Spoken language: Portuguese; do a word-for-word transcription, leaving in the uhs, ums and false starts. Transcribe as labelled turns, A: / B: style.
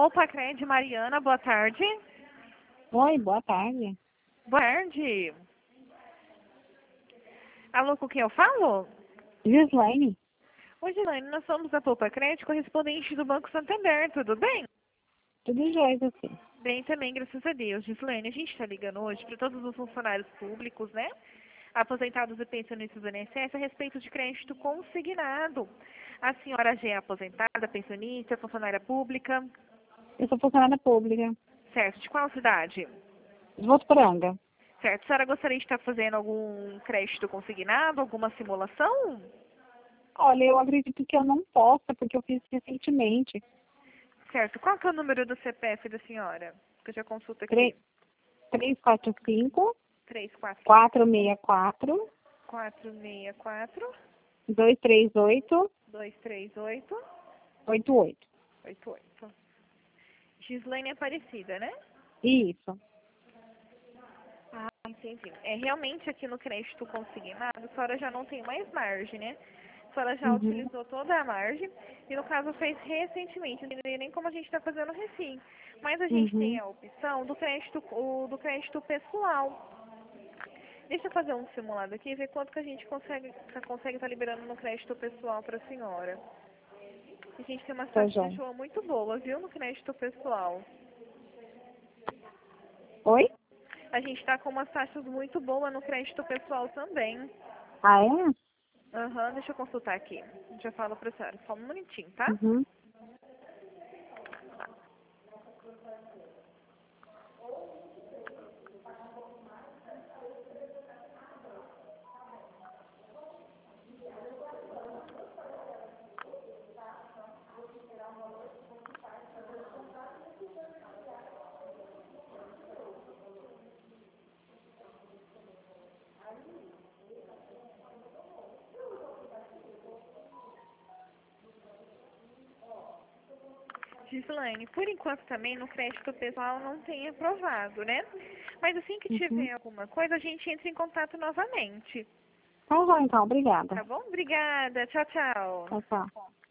A: Poupa Cred, Mariana, boa tarde.
B: Oi, boa tarde.
A: Boa tarde. Alô, com quem eu falo?
B: Gislaine?
A: Oi, Gislaine, nós somos a Poupa Cred, correspondente do Banco Santander, tudo bem?
B: Tudo jóia, você?
A: Bem também, graças a Deus. Gislaine, a gente está ligando hoje para todos os funcionários públicos, né? Aposentados e pensionistas do I N S S a respeito de crédito consignado. A senhora já é aposentada, pensionista, funcionária pública?
B: Eu sou funcionária pública.
A: Certo. De qual cidade?
B: De Votuporanga.
A: Certo. A senhora gostaria de estar fazendo algum crédito consignado, alguma simulação?
B: Olha, eu acredito que eu não possa, porque eu fiz recentemente.
A: Certo. Qual que é o número do C P F da senhora? Que eu já consulto aqui.
B: três quatro cinco,
A: três quatro
B: quatro seis quatro,
A: quatro seis quatro
B: dois três oito,
A: dois três oito
B: oito oito.
A: oito oito. Gislaine Aparecida, né?
B: Isso.
A: Ah, entendi. É, realmente aqui no crédito consignado, a senhora já não tem mais margem, né? A senhora já
B: Uhum.
A: utilizou toda a margem e no caso fez recentemente, não tem nem como a gente está fazendo recém. Mas a gente tem
B: Uhum.
A: a opção do crédito, o, do crédito pessoal. Deixa eu fazer um simulado aqui e ver quanto que a gente consegue estar consegue tá liberando no crédito pessoal para a senhora. A gente tem uma
B: Tá
A: taxa de
B: jóia.
A: show muito boa, viu, no crédito pessoal.
B: Oi?
A: A gente está com umas taxas muito boas no crédito pessoal também.
B: Ah, é?
A: Aham, deixa eu consultar aqui. Já falo pra senhora, só um minutinho, tá?
B: Uhum.
A: Gislaine, por enquanto também no crédito pessoal não tem aprovado, né? Mas assim que
B: Uhum.
A: tiver alguma coisa, a gente entra em contato novamente.
B: Tá jóia, então. Obrigada.
A: Tá bom? Obrigada. Tchau, tchau.
B: Tchau, tchau.